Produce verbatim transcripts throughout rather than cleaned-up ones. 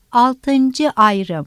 Altıncı ayrım.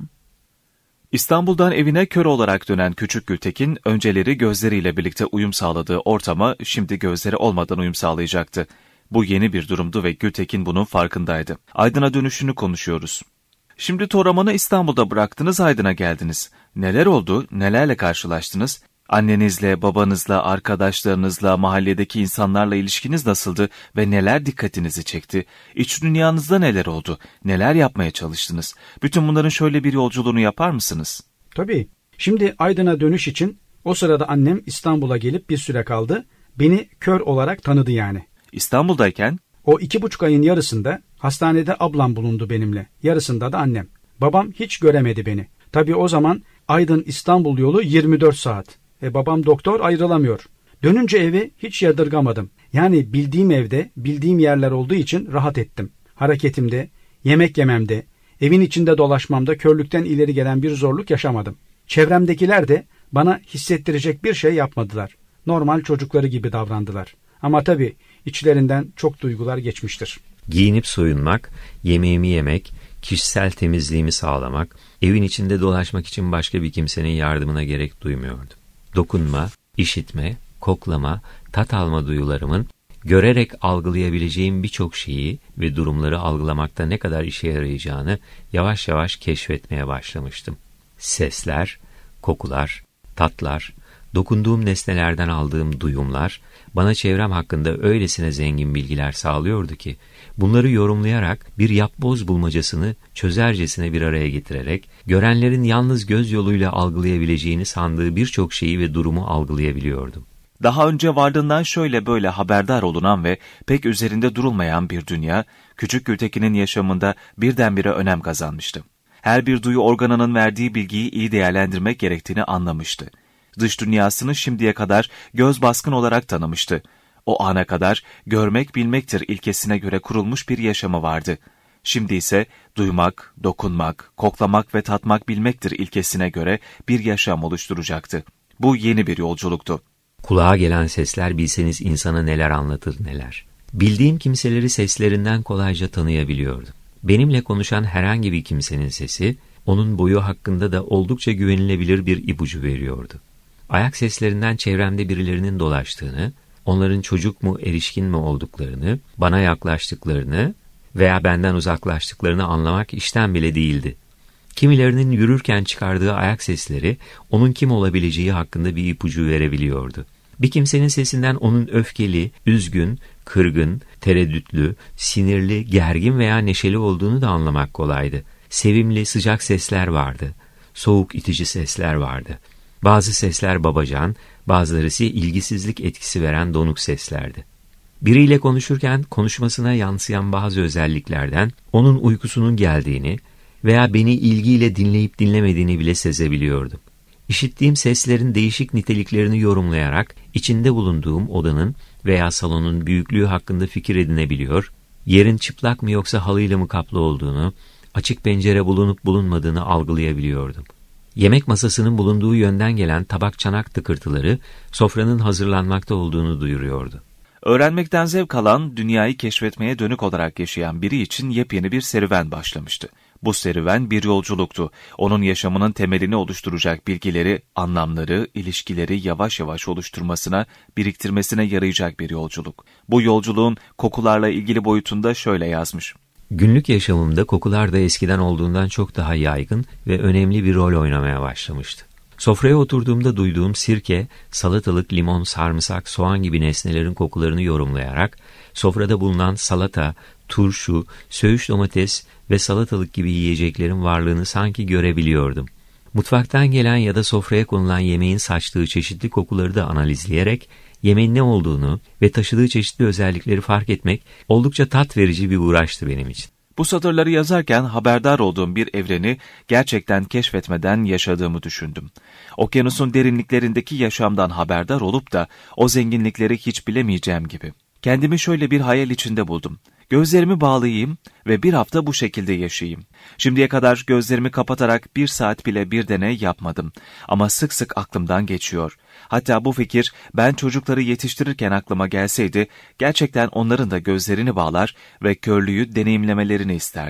İstanbul'dan evine kör olarak dönen Küçük Gültekin, önceleri gözleriyle birlikte uyum sağladığı ortama şimdi gözleri olmadan uyum sağlayacaktı. Bu yeni bir durumdu ve Gültekin bunun farkındaydı. Aydın'a dönüşünü konuşuyoruz. Şimdi Toraman'ı İstanbul'da bıraktınız, Aydın'a geldiniz. Neler oldu, nelerle karşılaştınız? Annenizle, babanızla, arkadaşlarınızla, mahalledeki insanlarla ilişkiniz nasıldı ve neler dikkatinizi çekti? İç dünyanızda neler oldu? Neler yapmaya çalıştınız? Bütün bunların şöyle bir yolculuğunu yapar mısınız? Tabii. Şimdi Aydın'a dönüş için o sırada annem İstanbul'a gelip bir süre kaldı. Beni kör olarak tanıdı yani. İstanbul'dayken? O iki buçuk ayın yarısında hastanede ablam bulundu benimle. Yarısında da annem. Babam hiç göremedi beni. Tabii o zaman Aydın İstanbul yolu yirmi dört saat. E babam doktor, ayrılamıyor. Dönünce evi hiç yadırgamadım. Yani bildiğim evde, bildiğim yerler olduğu için rahat ettim. Hareketimde, yemek yememde, evin içinde dolaşmamda körlükten ileri gelen bir zorluk yaşamadım. Çevremdekiler de bana hissettirecek bir şey yapmadılar. Normal çocukları gibi davrandılar. Ama tabii içlerinden çok duygular geçmiştir. Giyinip soyunmak, yemeğimi yemek, kişisel temizliğimi sağlamak, evin içinde dolaşmak için başka bir kimsenin yardımına gerek duymuyordum. Dokunma, işitme, koklama, tat alma duyularımın görerek algılayabileceğim birçok şeyi ve durumları algılamakta ne kadar işe yarayacağını yavaş yavaş keşfetmeye başlamıştım. Sesler, kokular, tatlar, dokunduğum nesnelerden aldığım duyumlar bana çevrem hakkında öylesine zengin bilgiler sağlıyordu ki, bunları yorumlayarak bir yapboz bulmacasını çözercesine bir araya getirerek, görenlerin yalnız göz yoluyla algılayabileceğini sandığı birçok şeyi ve durumu algılayabiliyordum. Daha önce vardığından şöyle böyle haberdar olunan ve pek üzerinde durulmayan bir dünya, Küçük Gültekin'in yaşamında birdenbire önem kazanmıştı. Her bir duyu organının verdiği bilgiyi iyi değerlendirmek gerektiğini anlamıştı. Dış dünyasını şimdiye kadar göz baskın olarak tanımıştı. O ana kadar görmek bilmektir ilkesine göre kurulmuş bir yaşamı vardı. Şimdi ise duymak, dokunmak, koklamak ve tatmak bilmektir ilkesine göre bir yaşam oluşturacaktı. Bu yeni bir yolculuktu. Kulağa gelen sesler bilseniz insana neler anlatır neler. Bildiğim kimseleri seslerinden kolayca tanıyabiliyordum. Benimle konuşan herhangi bir kimsenin sesi, onun boyu hakkında da oldukça güvenilebilir bir ipucu veriyordu. Ayak seslerinden çevremde birilerinin dolaştığını, onların çocuk mu erişkin mi olduklarını, bana yaklaştıklarını veya benden uzaklaştıklarını anlamak işten bile değildi. Kimilerinin yürürken çıkardığı ayak sesleri onun kim olabileceği hakkında bir ipucu verebiliyordu. Bir kimsenin sesinden onun öfkeli, üzgün, kırgın, tereddütlü, sinirli, gergin veya neşeli olduğunu da anlamak kolaydı. Sevimli, sıcak sesler vardı. Soğuk, itici sesler vardı. Bazı sesler babacan, bazıları ise ilgisizlik etkisi veren donuk seslerdi. Biriyle konuşurken konuşmasına yansıyan bazı özelliklerden onun uykusunun geldiğini veya beni ilgiyle dinleyip dinlemediğini bile sezebiliyordum. İşittiğim seslerin değişik niteliklerini yorumlayarak içinde bulunduğum odanın veya salonun büyüklüğü hakkında fikir edinebiliyor, yerin çıplak mı yoksa halıyla mı kaplı olduğunu, açık pencere bulunup bulunmadığını algılayabiliyordum. Yemek masasının bulunduğu yönden gelen tabak çanak tıkırtıları sofranın hazırlanmakta olduğunu duyuruyordu. Öğrenmekten zevk alan, dünyayı keşfetmeye dönük olarak yaşayan biri için yepyeni bir serüven başlamıştı. Bu serüven bir yolculuktu. Onun yaşamının temelini oluşturacak bilgileri, anlamları, ilişkileri yavaş yavaş oluşturmasına, biriktirmesine yarayacak bir yolculuk. Bu yolculuğun kokularla ilgili boyutunda şöyle yazmış. Günlük yaşamımda kokular da eskiden olduğundan çok daha yaygın ve önemli bir rol oynamaya başlamıştı. Sofraya oturduğumda duyduğum sirke, salatalık, limon, sarımsak, soğan gibi nesnelerin kokularını yorumlayarak, sofrada bulunan salata, turşu, söğüş domates ve salatalık gibi yiyeceklerin varlığını sanki görebiliyordum. Mutfaktan gelen ya da sofraya konulan yemeğin saçtığı çeşitli kokuları da analizleyerek, yemeğin ne olduğunu ve taşıdığı çeşitli özellikleri fark etmek oldukça tat verici bir uğraştı benim için. Bu satırları yazarken haberdar olduğum bir evreni gerçekten keşfetmeden yaşadığımı düşündüm. Okyanusun derinliklerindeki yaşamdan haberdar olup da o zenginlikleri hiç bilemeyeceğim gibi. Kendimi şöyle bir hayal içinde buldum. Gözlerimi bağlayayım ve bir hafta bu şekilde yaşayayım. Şimdiye kadar gözlerimi kapatarak bir saat bile bir deney yapmadım. Ama sık sık aklımdan geçiyor. Hatta bu fikir ben çocukları yetiştirirken aklıma gelseydi, gerçekten onların da gözlerini bağlar ve körlüğü deneyimlemelerini isterdim.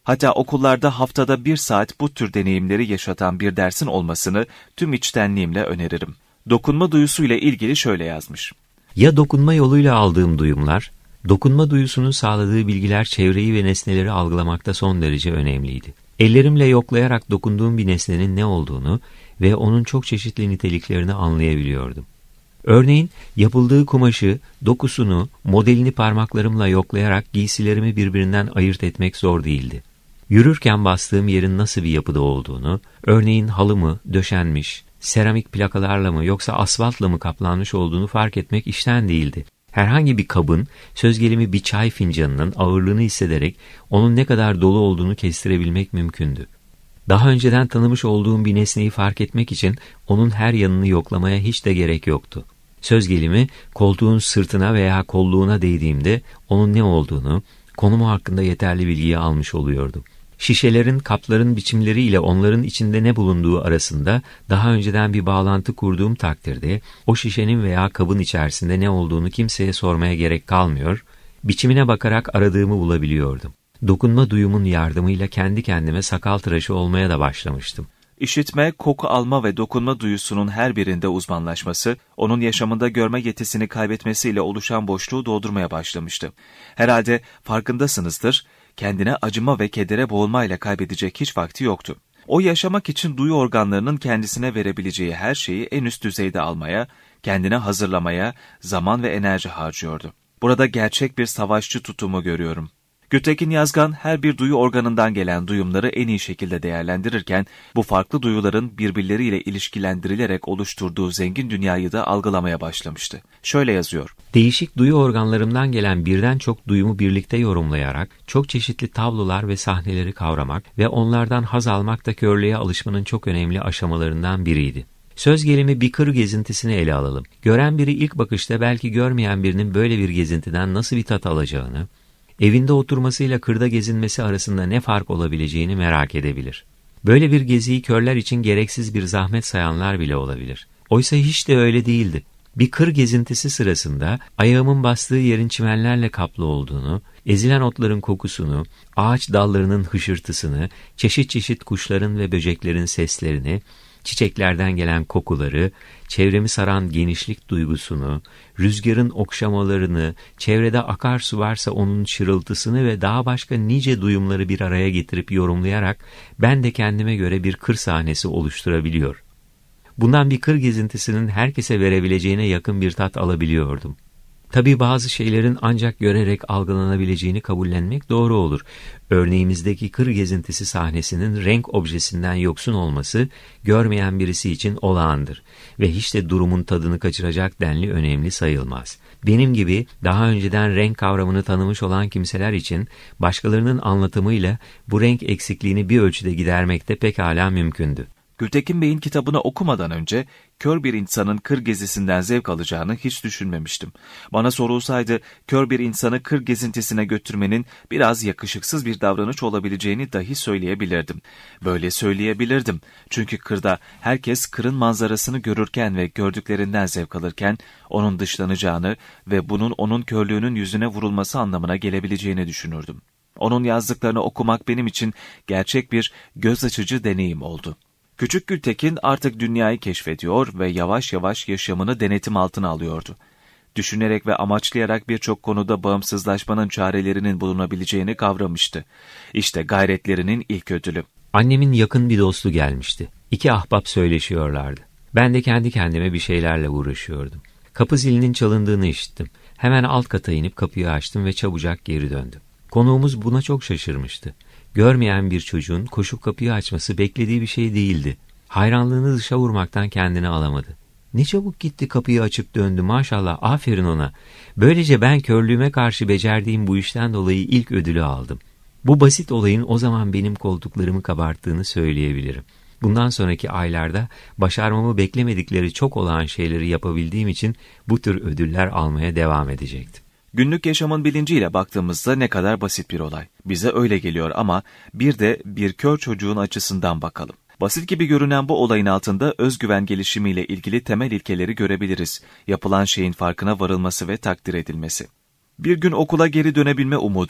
Hatta okullarda haftada bir saat bu tür deneyimleri yaşatan bir dersin olmasını tüm içtenliğimle öneririm. Dokunma duyusuyla ilgili şöyle yazmış. Ya dokunma yoluyla aldığım duyumlar, dokunma duyusunun sağladığı bilgiler çevreyi ve nesneleri algılamakta son derece önemliydi. Ellerimle yoklayarak dokunduğum bir nesnenin ne olduğunu ve onun çok çeşitli niteliklerini anlayabiliyordum. Örneğin yapıldığı kumaşı, dokusunu, modelini parmaklarımla yoklayarak giysilerimi birbirinden ayırt etmek zor değildi. Yürürken bastığım yerin nasıl bir yapıda olduğunu, örneğin halı mı, döşenmiş, seramik plakalarla mı yoksa asfaltla mı kaplanmış olduğunu fark etmek işten değildi. Herhangi bir kabın, söz gelimi bir çay fincanının ağırlığını hissederek onun ne kadar dolu olduğunu kestirebilmek mümkündü. Daha önceden tanımış olduğum bir nesneyi fark etmek için onun her yanını yoklamaya hiç de gerek yoktu. Söz gelimi koltuğun sırtına veya kolluğuna değdiğimde onun ne olduğunu, konumu hakkında yeterli bilgiyi almış oluyordum. Şişelerin, kapların biçimleriyle onların içinde ne bulunduğu arasında daha önceden bir bağlantı kurduğum takdirde o şişenin veya kabın içerisinde ne olduğunu kimseye sormaya gerek kalmıyor, biçimine bakarak aradığımı bulabiliyordum. Dokunma duyumun yardımıyla kendi kendime sakal tıraşı olmaya da başlamıştım. İşitme, koku alma ve dokunma duyusunun her birinde uzmanlaşması, onun yaşamında görme yetisini kaybetmesiyle oluşan boşluğu doldurmaya başlamıştı. Herhalde farkındasınızdır, kendine acıma ve kedere boğulmayla kaybedecek hiç vakti yoktu. O yaşamak için duyu organlarının kendisine verebileceği her şeyi en üst düzeyde almaya, kendine hazırlamaya zaman ve enerji harcıyordu. Burada gerçek bir savaşçı tutumu görüyorum. Gültekin Yazgan her bir duyu organından gelen duyumları en iyi şekilde değerlendirirken bu farklı duyuların birbirleriyle ilişkilendirilerek oluşturduğu zengin dünyayı da algılamaya başlamıştı. Şöyle yazıyor. Değişik duyu organlarımdan gelen birden çok duyumu birlikte yorumlayarak çok çeşitli tablolar ve sahneleri kavramak ve onlardan haz almak da körlüğe alışmanın çok önemli aşamalarından biriydi. Söz gelimi bir kır gezintisini ele alalım. Gören biri ilk bakışta belki görmeyen birinin böyle bir gezintiden nasıl bir tat alacağını, evinde oturmasıyla kırda gezinmesi arasında ne fark olabileceğini merak edebilir. Böyle bir geziyi körler için gereksiz bir zahmet sayanlar bile olabilir. Oysa hiç de öyle değildi. Bir kır gezintisi sırasında ayağımın bastığı yerin çimenlerle kaplı olduğunu, ezilen otların kokusunu, ağaç dallarının hışırtısını, çeşit çeşit kuşların ve böceklerin seslerini, çiçeklerden gelen kokuları, çevremi saran genişlik duygusunu, rüzgarın okşamalarını, çevrede akarsu varsa onun şırıltısını ve daha başka nice duyumları bir araya getirip yorumlayarak ben de kendime göre bir kır sahnesi oluşturabiliyor. Bundan bir kır gezintisinin herkese verebileceğine yakın bir tat alabiliyordum. Tabii bazı şeylerin ancak görerek algılanabileceğini kabullenmek doğru olur. Örneğimizdeki kır gezintisi sahnesinin renk objesinden yoksun olması görmeyen birisi için olağandır ve hiç de durumun tadını kaçıracak denli önemli sayılmaz. Benim gibi daha önceden renk kavramını tanımış olan kimseler için başkalarının anlatımıyla bu renk eksikliğini bir ölçüde gidermek de pekala mümkündü. Gültekin Bey'in kitabını okumadan önce kör bir insanın kır gezisinden zevk alacağını hiç düşünmemiştim. Bana sorulsaydı kör bir insanı kır gezintisine götürmenin biraz yakışıksız bir davranış olabileceğini dahi söyleyebilirdim. Böyle söyleyebilirdim. Çünkü kırda herkes kırın manzarasını görürken ve gördüklerinden zevk alırken onun dışlanacağını ve bunun onun körlüğünün yüzüne vurulması anlamına gelebileceğini düşünürdüm. Onun yazdıklarını okumak benim için gerçek bir göz açıcı deneyim oldu. Küçük Gültekin artık dünyayı keşfediyor ve yavaş yavaş yaşamını denetim altına alıyordu. Düşünerek ve amaçlayarak birçok konuda bağımsızlaşmanın çarelerinin bulunabileceğini kavramıştı. İşte gayretlerinin ilk ödülü. Annemin yakın bir dostu gelmişti. İki ahbap söyleşiyorlardı. Ben de kendi kendime bir şeylerle uğraşıyordum. Kapı zilinin çalındığını işittim. Hemen alt kata inip kapıyı açtım ve çabucak geri döndüm. Konuğumuz buna çok şaşırmıştı. Görmeyen bir çocuğun koşup kapıyı açması beklediği bir şey değildi. Hayranlığını dışa vurmaktan kendini alamadı. Ne çabuk gitti, kapıyı açıp döndü, maşallah, aferin ona. Böylece ben körlüğüme karşı becerdiğim bu işten dolayı ilk ödülü aldım. Bu basit olayın o zaman benim koltuklarımı kabarttığını söyleyebilirim. Bundan sonraki aylarda başarmamı beklemedikleri çok olağan şeyleri yapabildiğim için bu tür ödüller almaya devam edecektim. Günlük yaşamın bilinciyle baktığımızda ne kadar basit bir olay. Bize öyle geliyor ama bir de bir kör çocuğun açısından bakalım. Basit gibi görünen bu olayın altında özgüven gelişimiyle ilgili temel ilkeleri görebiliriz. Yapılan şeyin farkına varılması ve takdir edilmesi. Bir gün okula geri dönebilme umudu,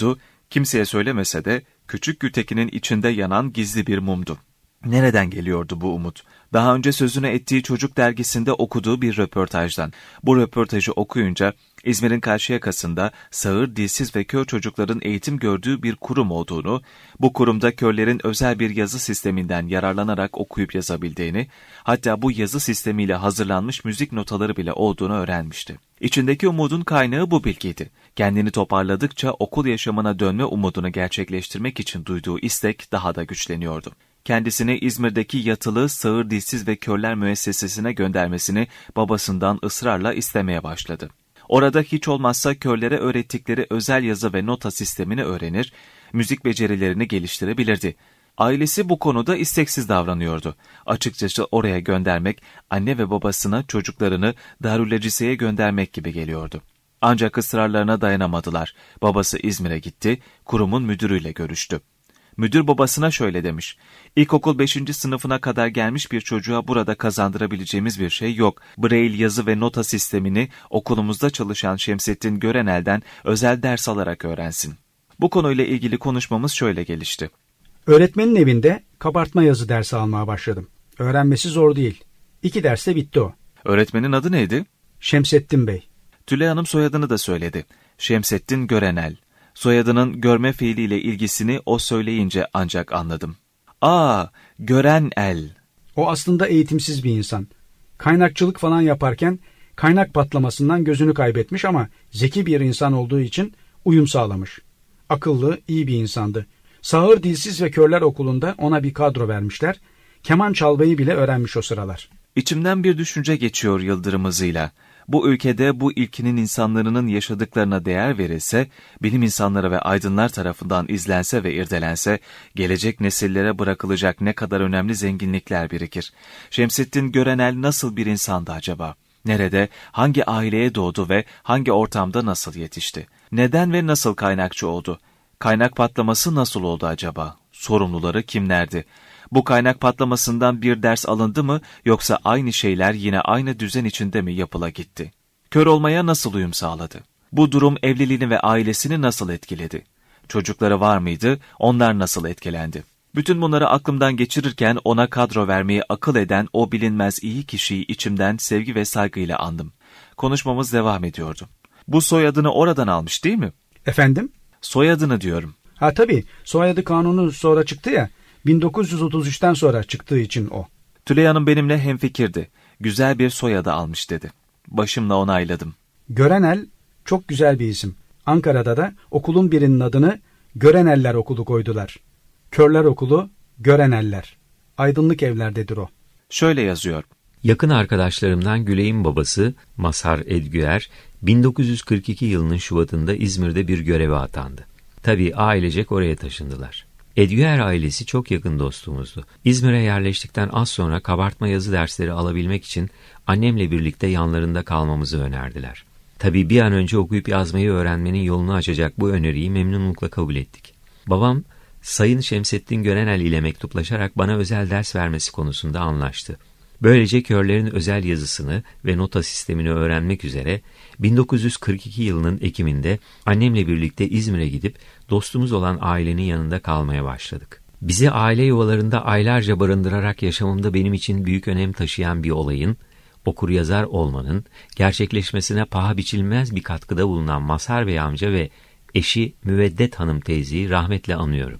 Kimseye söylemese de küçük Gültekin'in içinde yanan gizli bir mumdu. Nereden geliyordu bu umut? Daha önce sözünü ettiği Çocuk dergisinde okuduğu bir röportajdan. Bu röportajı okuyunca İzmir'in Karşıyaka'sında sağır, dilsiz ve kör çocukların eğitim gördüğü bir kurum olduğunu, bu kurumda körlerin özel bir yazı sisteminden yararlanarak okuyup yazabildiğini, hatta bu yazı sistemiyle hazırlanmış müzik notaları bile olduğunu öğrenmişti. İçindeki umudun kaynağı bu bilgiydi. Kendini toparladıkça okul yaşamına dönme umudunu gerçekleştirmek için duyduğu istek daha da güçleniyordu. Kendisini İzmir'deki yatılı sağır, dilsiz ve körler müessesesine göndermesini babasından ısrarla istemeye başladı. Orada hiç olmazsa körlere öğrettikleri özel yazı ve nota sistemini öğrenir, müzik becerilerini geliştirebilirdi. Ailesi bu konuda isteksiz davranıyordu. Açıkçası oraya göndermek, anne ve babasına çocuklarını Darülacisiye'ye göndermek gibi geliyordu. Ancak ısrarlarına dayanamadılar. Babası İzmir'e gitti, kurumun müdürüyle görüştü. Müdür babasına şöyle demiş: İlkokul beşinci sınıfına kadar gelmiş bir çocuğa burada kazandırabileceğimiz bir şey yok. Braille yazı ve nota sistemini okulumuzda çalışan Şemsettin Görenel'den özel ders alarak öğrensin. Bu konuyla ilgili konuşmamız şöyle gelişti. Öğretmenin evinde kabartma yazı dersi almaya başladım. Öğrenmesi zor değil. İki derste bitti o. Öğretmenin adı neydi? Şemsettin Bey. Tülay Hanım soyadını da söyledi. Şemsettin Görenel. Soyadının görme fiiliyle ilgisini o söyleyince ancak anladım. Aa, gören el. O aslında eğitimsiz bir insan. Kaynakçılık falan yaparken kaynak patlamasından gözünü kaybetmiş ama zeki bir insan olduğu için uyum sağlamış. Akıllı, iyi bir insandı. Sağır, dilsiz ve körler okulunda ona bir kadro vermişler. Keman çalmayı bile öğrenmiş o sıralar. İçimden bir düşünce geçiyor yıldırım hızıyla. Bu ülkede bu ilkinin insanların yaşadıklarına değer verilse, bilim insanları ve aydınlar tarafından izlense ve irdelense, gelecek nesillere bırakılacak ne kadar önemli zenginlikler birikir. Şemsettin Görenel nasıl bir insandı acaba? Nerede, hangi aileye doğdu ve hangi ortamda nasıl yetişti? Neden ve nasıl kaynakçı oldu? Kaynak patlaması nasıl oldu acaba? Sorumluları kimlerdi? Bu kaynak patlamasından bir ders alındı mı, yoksa aynı şeyler yine aynı düzen içinde mi yapıla gitti? Kör olmaya nasıl uyum sağladı? Bu durum evliliğini ve ailesini nasıl etkiledi? Çocukları var mıydı, onlar nasıl etkilendi? Bütün bunları aklımdan geçirirken ona kadro vermeyi akıl eden o bilinmez iyi kişiyi içimden sevgi ve saygıyla andım. Konuşmamız devam ediyordu. Bu soyadını oradan almış değil mi? Efendim? Soyadını diyorum. Ha tabii, soyadı kanunu sonra çıktı ya, bin dokuz yüz otuz üçten sonra çıktığı için o. Tülay Hanım benimle hemfikirdi. Güzel bir soyadı almış dedi. Başımla onayladım. Görenel çok güzel bir isim. Ankara'da da okulun birinin adını Göreneller Okulu koydular. Körler Okulu, Göreneller. Aydınlık evlerdedir o. Şöyle yazıyor. Yakın arkadaşlarımdan Güley'in babası Mazhar Edgüer, bin dokuz yüz kırk iki yılının Şubat'ında İzmir'de bir göreve atandı. Tabii ailecek oraya taşındılar. Edgüer ailesi çok yakın dostumuzdu. İzmir'e yerleştikten az sonra kabartma yazı dersleri alabilmek için annemle birlikte yanlarında kalmamızı önerdiler. Tabii bir an önce okuyup yazmayı öğrenmenin yolunu açacak bu öneriyi memnunlukla kabul ettik. Babam, Sayın Şemsettin Görenel ile mektuplaşarak bana özel ders vermesi konusunda anlaştı. Böylece körlerin özel yazısını ve nota sistemini öğrenmek üzere bin dokuz yüz kırk iki yılının Ekim'inde annemle birlikte İzmir'e gidip dostumuz olan ailenin yanında kalmaya başladık. Bizi aile yuvalarında aylarca barındırarak yaşamımda benim için büyük önem taşıyan bir olayın, okuryazar olmanın gerçekleşmesine paha biçilmez bir katkıda bulunan Mazhar Bey amca ve eşi Müveddet Hanım teyzeyi rahmetle anıyorum.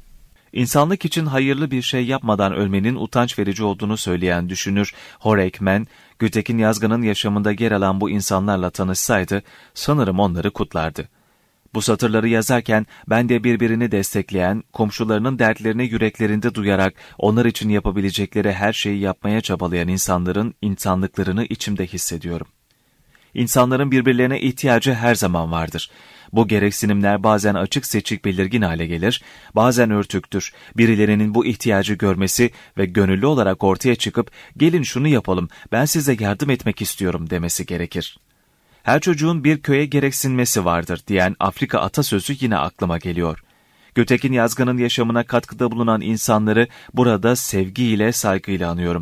İnsanlık için hayırlı bir şey yapmadan ölmenin utanç verici olduğunu söyleyen düşünür Horkheimer, Gültekin Yazgan'ın yaşamında yer alan bu insanlarla tanışsaydı, sanırım onları kutlardı. Bu satırları yazarken ben de birbirini destekleyen, komşularının dertlerini yüreklerinde duyarak onlar için yapabilecekleri her şeyi yapmaya çabalayan insanların insanlıklarını içimde hissediyorum. İnsanların birbirlerine ihtiyacı her zaman vardır. Bu gereksinimler bazen açık seçik belirgin hale gelir, bazen örtüktür. Birilerinin bu ihtiyacı görmesi ve gönüllü olarak ortaya çıkıp gelin şunu yapalım, ben size yardım etmek istiyorum demesi gerekir. Her çocuğun bir köye gereksinmesi vardır diyen Afrika atasözü yine aklıma geliyor. Gültekin Yazgan'ın yaşamına katkıda bulunan insanları burada sevgiyle, saygıyla anıyorum.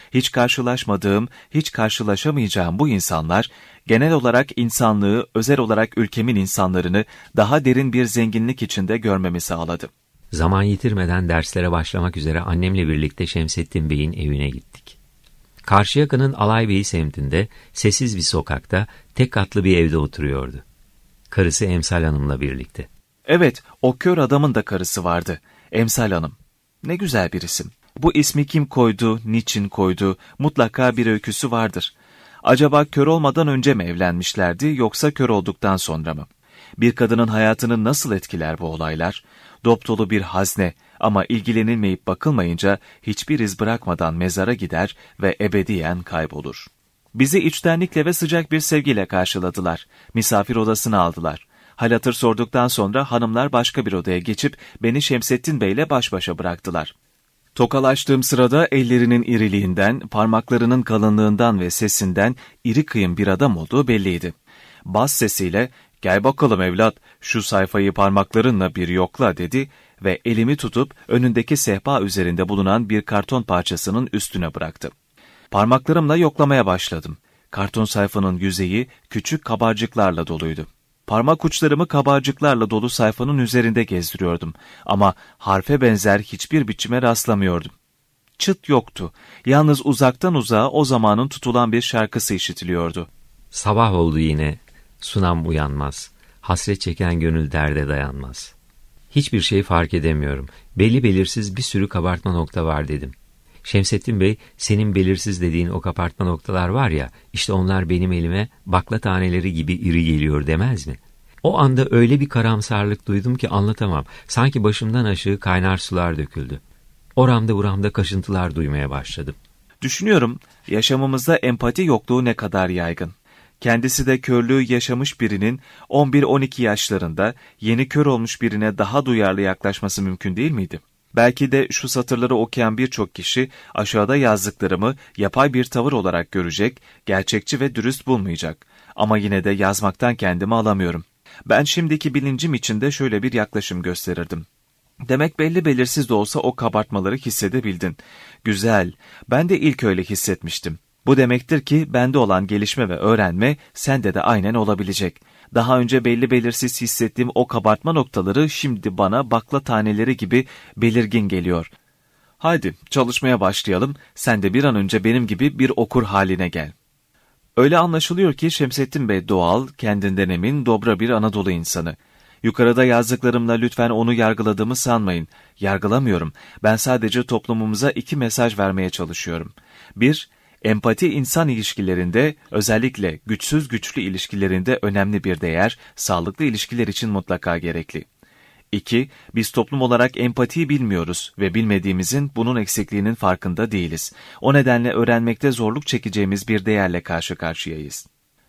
Hiç karşılaşmadığım, hiç karşılaşamayacağım bu insanlar, genel olarak insanlığı, özel olarak ülkemin insanlarını daha derin bir zenginlik içinde görmemi sağladı. Zaman yitirmeden derslere başlamak üzere annemle birlikte Şemsettin Bey'in evine gittik. Karşıyaka'nın Alaybeyi semtinde, sessiz bir sokakta, tek katlı bir evde oturuyordu. Karısı Emsal Hanım'la birlikte. Evet, o kör adamın da karısı vardı. Emsal Hanım. Ne güzel bir isim. Bu ismi kim koydu, niçin koydu, mutlaka bir öyküsü vardır. Acaba kör olmadan önce mi evlenmişlerdi, yoksa kör olduktan sonra mı? Bir kadının hayatını nasıl etkiler bu olaylar? Dopdolu bir hazne ama ilgilenilmeyip bakılmayınca hiçbir iz bırakmadan mezara gider ve ebediyen kaybolur. Bizi içtenlikle ve sıcak bir sevgiyle karşıladılar. Misafir odasına aldılar. Hal hatır sorduktan sonra hanımlar başka bir odaya geçip beni Şemsettin Bey'le baş başa bıraktılar. Tokalaştığım sırada ellerinin iriliğinden, parmaklarının kalınlığından ve sesinden iri kıyım bir adam olduğu belliydi. Bas sesiyle, "Gel bakalım evlat, şu sayfayı parmaklarınla bir yokla" dedi ve elimi tutup önündeki sehpa üzerinde bulunan bir karton parçasının üstüne bıraktı. Parmaklarımla yoklamaya başladım. Karton sayfanın yüzeyi küçük kabarcıklarla doluydu. Parmak uçlarımı kabarcıklarla dolu sayfanın üzerinde gezdiriyordum ama harfe benzer hiçbir biçime rastlamıyordum. Çıt yoktu. Yalnız uzaktan uzağa o zamanın tutulan bir şarkısı işitiliyordu. Sabah oldu yine, sunam uyanmaz, hasret çeken gönül derde dayanmaz. Hiçbir şey fark edemiyorum. Belli belirsiz bir sürü kabartma nokta var dedim. Şemsettin Bey, senin belirsiz dediğin o kabartma noktalar var ya, işte onlar benim elime bakla taneleri gibi iri geliyor demez mi? O anda öyle bir karamsarlık duydum ki anlatamam. Sanki başımdan aşağı kaynar sular döküldü. Oramda buramda kaşıntılar duymaya başladım. Düşünüyorum, yaşamımızda empati yokluğu ne kadar yaygın. Kendisi de körlüğü yaşamış birinin on bir on iki yaşlarında yeni kör olmuş birine daha duyarlı yaklaşması mümkün değil miydi? Belki de şu satırları okuyan birçok kişi aşağıda yazdıklarımı yapay bir tavır olarak görecek, gerçekçi ve dürüst bulmayacak. Ama yine de yazmaktan kendimi alamıyorum. Ben şimdiki bilincim içinde şöyle bir yaklaşım gösterirdim. Demek belli belirsiz de olsa o kabartmaları hissedebildin. Güzel, ben de ilk öyle hissetmiştim. Bu demektir ki bende olan gelişme ve öğrenme sende de aynen olabilecek. Daha önce belli belirsiz hissettiğim o kabartma noktaları şimdi bana bakla taneleri gibi belirgin geliyor. Haydi çalışmaya başlayalım, sen de bir an önce benim gibi bir okur haline gel. Öyle anlaşılıyor ki Şemsettin Bey doğal, kendinden emin, dobra bir Anadolu insanı. Yukarıda yazdıklarımla lütfen onu yargıladığımı sanmayın. Yargılamıyorum. Ben sadece toplumumuza iki mesaj vermeye çalışıyorum. Bir, empati insan ilişkilerinde, özellikle güçsüz güçlü ilişkilerinde önemli bir değer, sağlıklı ilişkiler için mutlaka gerekli. İki, biz toplum olarak empatiyi bilmiyoruz ve bilmediğimizin bunun eksikliğinin farkında değiliz. O nedenle öğrenmekte zorluk çekeceğimiz bir değerle karşı karşıyayız.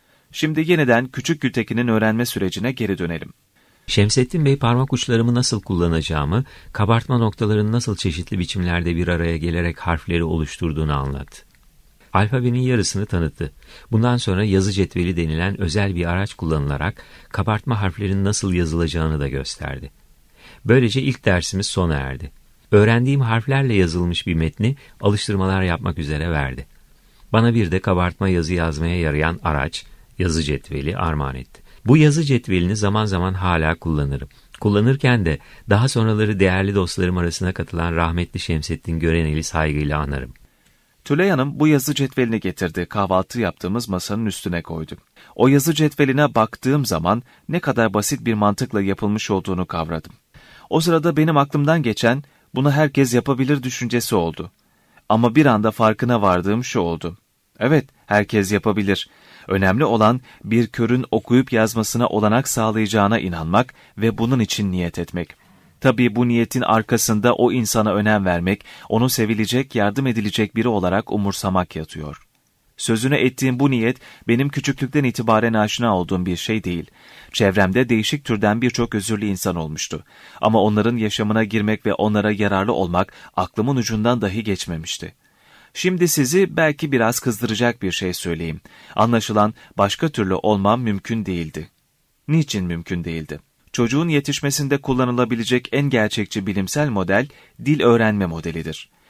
Şimdi yeniden Küçük Gültekin'in öğrenme sürecine geri dönelim. Şemsettin Bey parmak uçlarımı nasıl kullanacağımı, kabartma noktalarının nasıl çeşitli biçimlerde bir araya gelerek harfleri oluşturduğunu anlattı. Alfabenin yarısını tanıttı. Bundan sonra yazı cetveli denilen özel bir araç kullanılarak kabartma harflerin nasıl yazılacağını da gösterdi. Böylece ilk dersimiz sona erdi. Öğrendiğim harflerle yazılmış bir metni alıştırmalar yapmak üzere verdi. Bana bir de kabartma yazı yazmaya yarayan araç, yazı cetveli armağan etti. Bu yazı cetvelini zaman zaman hala kullanırım. Kullanırken de daha sonraları değerli dostlarım arasına katılan rahmetli Şemsettin Görenel'i saygıyla anarım. Tülay Hanım bu yazı cetvelini getirdi, kahvaltı yaptığımız masanın üstüne koydu. O yazı cetveline baktığım zaman ne kadar basit bir mantıkla yapılmış olduğunu kavradım. O sırada benim aklımdan geçen, bunu herkes yapabilir düşüncesi oldu. Ama bir anda farkına vardığım şu oldu. Evet, herkes yapabilir. Önemli olan bir körün okuyup yazmasına olanak sağlayacağına inanmak ve bunun için niyet etmek. Tabii bu niyetin arkasında o insana önem vermek, onu sevilecek, yardım edilecek biri olarak umursamak yatıyor. Sözüne ettiğim bu niyet benim küçüklükten itibaren aşina olduğum bir şey değil. Çevremde değişik türden birçok özürlü insan olmuştu. Ama onların yaşamına girmek ve onlara yararlı olmak aklımın ucundan dahi geçmemişti. Şimdi sizi belki biraz kızdıracak bir şey söyleyeyim. Anlaşılan başka türlü olmam mümkün değildi. Niçin mümkün değildi? Çocuğun yetişmesinde kullanılabilecek en gerçekçi bilimsel model dil öğrenme modelidir.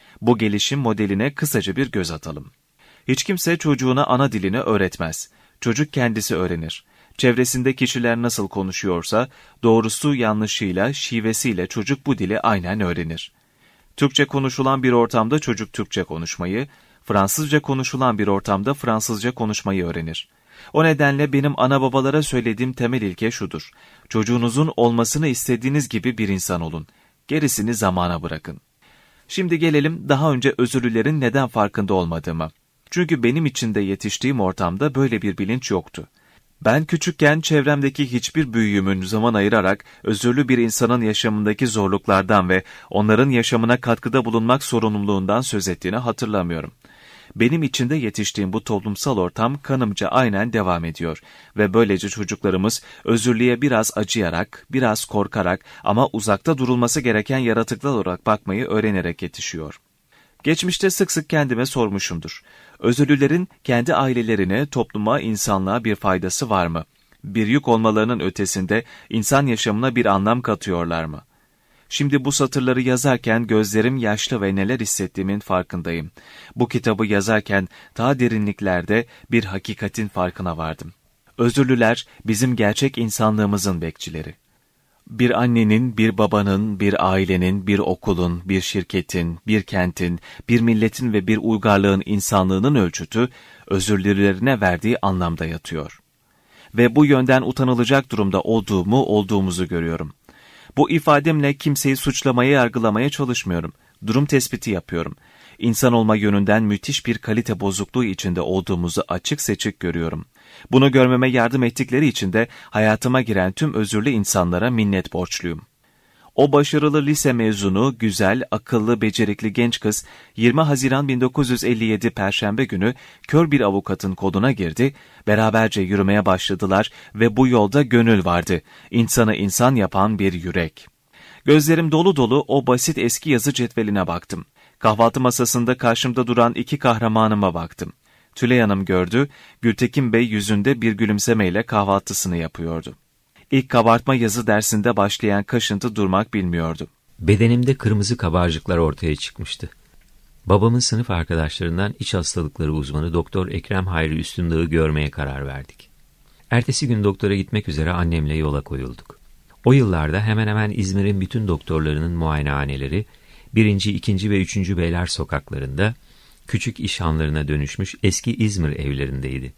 Bu gelişim modeline kısaca bir göz atalım. Hiç kimse çocuğuna ana dilini öğretmez. Çocuk kendisi öğrenir. Çevresinde kişiler nasıl konuşuyorsa, doğrusu yanlışıyla, şivesiyle çocuk bu dili aynen öğrenir. Türkçe konuşulan bir ortamda çocuk Türkçe konuşmayı, Fransızca konuşulan bir ortamda Fransızca konuşmayı öğrenir. O nedenle benim ana babalara söylediğim temel ilke şudur: çocuğunuzun olmasını istediğiniz gibi bir insan olun. Gerisini zamana bırakın. Şimdi gelelim daha önce özürlülerin neden farkında olmadığıma. Çünkü benim içinde yetiştiğim ortamda böyle bir bilinç yoktu. Ben küçükken çevremdeki hiçbir büyüğümün zaman ayırarak özürlü bir insanın yaşamındaki zorluklardan ve onların yaşamına katkıda bulunmak sorumluluğundan söz ettiğini hatırlamıyorum. Benim içinde yetiştiğim bu toplumsal ortam kanımca aynen devam ediyor ve böylece çocuklarımız özürlüğe biraz acıyarak, biraz korkarak ama uzakta durulması gereken yaratıklar olarak bakmayı öğrenerek yetişiyor. Geçmişte sık sık kendime sormuşumdur. Özürlülerin kendi ailelerine, topluma, insanlığa bir faydası var mı? Bir yük olmalarının ötesinde insan yaşamına bir anlam katıyorlar mı? Şimdi bu satırları yazarken gözlerim yaşlı ve neler hissettiğimin farkındayım. Bu kitabı yazarken daha derinliklerde bir hakikatin farkına vardım. Özürlüler bizim gerçek insanlığımızın bekçileri. Bir annenin, bir babanın, bir ailenin, bir okulun, bir şirketin, bir kentin, bir milletin ve bir uygarlığın insanlığının ölçütü, özürlülerine verdiği anlamda yatıyor. Ve bu yönden utanılacak durumda olduğumu, olduğumuzu görüyorum. Bu ifademle kimseyi suçlamaya, yargılamaya çalışmıyorum. Durum tespiti yapıyorum. İnsan olma yönünden müthiş bir kalite bozukluğu içinde olduğumuzu açık seçik görüyorum. Bunu görmeme yardım ettikleri için de hayatıma giren tüm özürlü insanlara minnet borçluyum. O başarılı lise mezunu, güzel, akıllı, becerikli genç kız yirmi Haziran bin dokuz yüz elli yedi Perşembe günü kör bir avukatın koluna girdi, beraberce yürümeye başladılar ve bu yolda gönül vardı, insanı insan yapan bir yürek. Gözlerim dolu dolu o basit eski yazı cetveline baktım. Kahvaltı masasında karşımda duran iki kahramanıma baktım. Tülay Hanım gördü, Gültekin Bey yüzünde bir gülümsemeyle kahvaltısını yapıyordu. İlk kabartma yazı dersinde başlayan kaşıntı durmak bilmiyordu. Bedenimde kırmızı kabarcıklar ortaya çıkmıştı. Babamın sınıf arkadaşlarından iç hastalıkları uzmanı Doktor Ekrem Hayri Üstündağ'ı görmeye karar verdik. Ertesi gün doktora gitmek üzere annemle yola koyulduk. O yıllarda hemen hemen İzmir'in bütün doktorlarının muayenehaneleri, birinci, ikinci ve üçüncü Beyler sokaklarında, küçük iş hanlarına dönüşmüş eski İzmir evlerindeydi.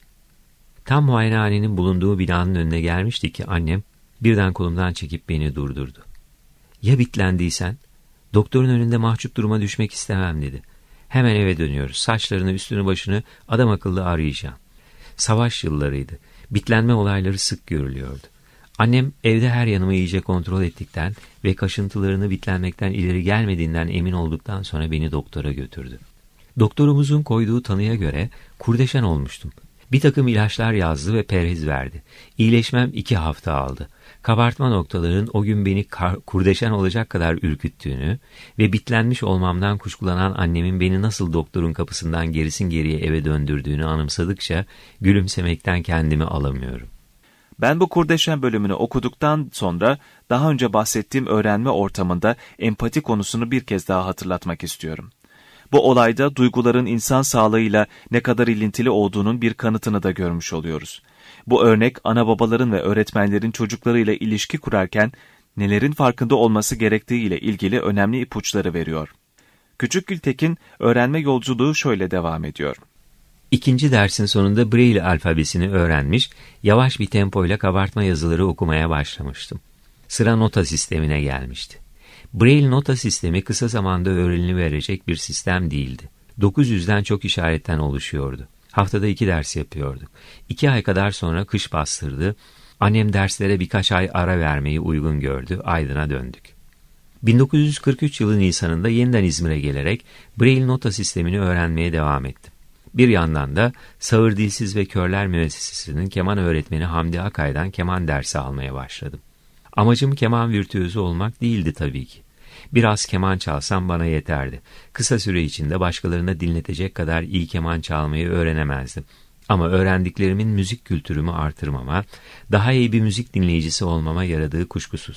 Tam muayenehanenin bulunduğu binanın önüne gelmişti ki annem birden kolumdan çekip beni durdurdu. "Ya bitlendiysen? Doktorun önünde mahcup duruma düşmek istemem," dedi. "Hemen eve dönüyoruz. Saçlarını, üstünü, başını adam akıllı arayacağım." Savaş yıllarıydı. Bitlenme olayları sık görülüyordu. Annem evde her yanımı iyice kontrol ettikten ve kaşıntılarını bitlenmekten ileri gelmediğinden emin olduktan sonra beni doktora götürdü. Doktorumuzun koyduğu tanıya göre kurdeşen olmuştum. Bir takım ilaçlar yazdı ve perhiz verdi. İyileşmem iki hafta aldı. Kabartma noktalarının o gün beni kurdeşen olacak kadar ürküttüğünü ve bitlenmiş olmamdan kuşkulanan annemin beni nasıl doktorun kapısından gerisin geriye eve döndürdüğünü anımsadıkça gülümsemekten kendimi alamıyorum. Ben bu kurdeşen bölümünü okuduktan sonra daha önce bahsettiğim öğrenme ortamında empati konusunu bir kez daha hatırlatmak istiyorum. Bu olayda duyguların insan sağlığıyla ne kadar ilintili olduğunun bir kanıtını da görmüş oluyoruz. Bu örnek ana babaların ve öğretmenlerin çocuklarıyla ilişki kurarken nelerin farkında olması gerektiği ile ilgili önemli ipuçları veriyor. Küçük Gültekin öğrenme yolculuğu şöyle devam ediyor. İkinci dersin sonunda Braille alfabesini öğrenmiş, yavaş bir tempoyla kabartma yazıları okumaya başlamıştım. Sıra nota sistemine gelmişti. Braille nota sistemi kısa zamanda öğreniliverecek bir sistem değildi. dokuz yüzden çok işaretten oluşuyordu. Haftada iki ders yapıyorduk. İki ay kadar sonra kış bastırdı. Annem derslere birkaç ay ara vermeyi uygun gördü. Aydın'a döndük. bin dokuz yüz kırk üç yılı Nisan'ında yeniden İzmir'e gelerek Braille nota sistemini öğrenmeye devam ettim. Bir yandan da Sağır Dilsiz ve Körler Müessesesi'nin keman öğretmeni Hamdi Akay'dan keman dersi almaya başladım. Amacım keman virtüözü olmak değildi tabii ki. Biraz keman çalsam bana yeterdi. Kısa süre içinde başkalarına dinletecek kadar iyi keman çalmayı öğrenemezdim. Ama öğrendiklerimin müzik kültürümü artırmama, daha iyi bir müzik dinleyicisi olmama yaradığı kuşkusuz.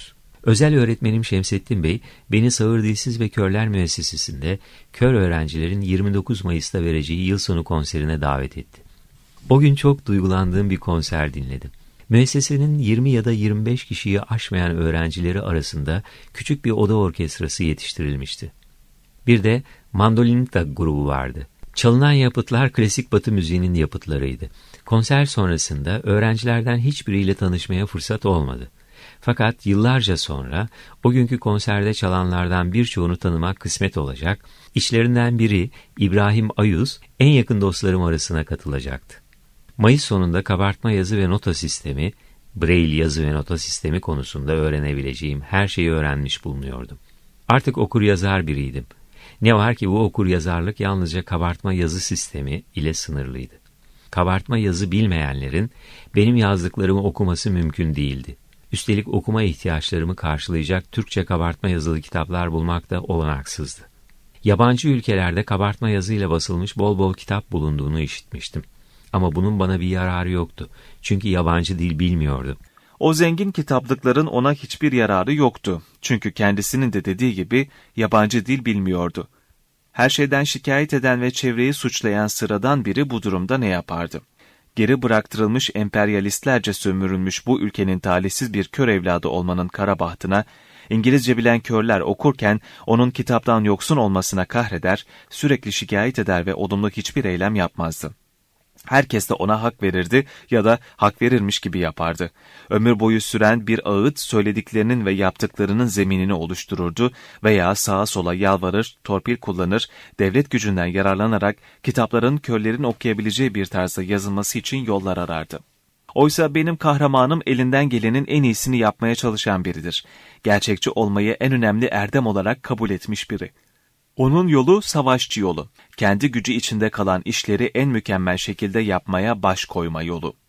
Özel öğretmenim Şemsettin Bey, beni Sağır Dilsiz ve Körler Müessesesi'nde kör öğrencilerin yirmi dokuz Mayıs'ta vereceği yıl sonu konserine davet etti. O gün çok duygulandığım bir konser dinledim. Müessesenin yirmi ya da yirmi beş kişiyi aşmayan öğrencileri arasında küçük bir oda orkestrası yetiştirilmişti. Bir de Mandolinita grubu vardı. Çalınan yapıtlar klasik Batı müziğinin yapıtlarıydı. Konser sonrasında öğrencilerden hiçbiriyle tanışmaya fırsat olmadı. Fakat yıllarca sonra o günkü konserde çalanlardan birçoğunu tanımak kısmet olacak, içlerinden biri İbrahim Ayuz en yakın dostlarım arasına katılacaktı. Mayıs sonunda kabartma yazı ve nota sistemi, Braille yazı ve nota sistemi konusunda öğrenebileceğim her şeyi öğrenmiş bulunuyordum. Artık okur yazar biriydim. Ne var ki bu okur yazarlık yalnızca kabartma yazı sistemi ile sınırlıydı. Kabartma yazı bilmeyenlerin benim yazdıklarımı okuması mümkün değildi. Üstelik okuma ihtiyaçlarımı karşılayacak Türkçe kabartma yazılı kitaplar bulmak da olanaksızdı. Yabancı ülkelerde kabartma yazıyla basılmış bol bol kitap bulunduğunu işitmiştim. Ama bunun bana bir yararı yoktu. Çünkü yabancı dil bilmiyordum. O zengin kitaplıkların ona hiçbir yararı yoktu. Çünkü kendisinin de dediği gibi yabancı dil bilmiyordu. Her şeyden şikayet eden ve çevreyi suçlayan sıradan biri bu durumda ne yapardı? Geri bıraktırılmış emperyalistlerce sömürülmüş bu ülkenin talihsiz bir kör evladı olmanın kara bahtına, İngilizce bilen körler okurken onun kitaptan yoksun olmasına kahreder, sürekli şikayet eder ve olumlu hiçbir eylem yapmazdı. Herkes de ona hak verirdi ya da hak verirmiş gibi yapardı. Ömür boyu süren bir ağıt söylediklerinin ve yaptıklarının zeminini oluştururdu veya sağa sola yalvarır, torpil kullanır, devlet gücünden yararlanarak kitapların körlerin okuyabileceği bir tarzda yazılması için yollar arardı. Oysa benim kahramanım elinden gelenin en iyisini yapmaya çalışan biridir. Gerçekçi olmayı en önemli erdem olarak kabul etmiş biri. Onun yolu savaşçı yolu. Kendi gücü içinde kalan işleri en mükemmel şekilde yapmaya baş koyma yolu.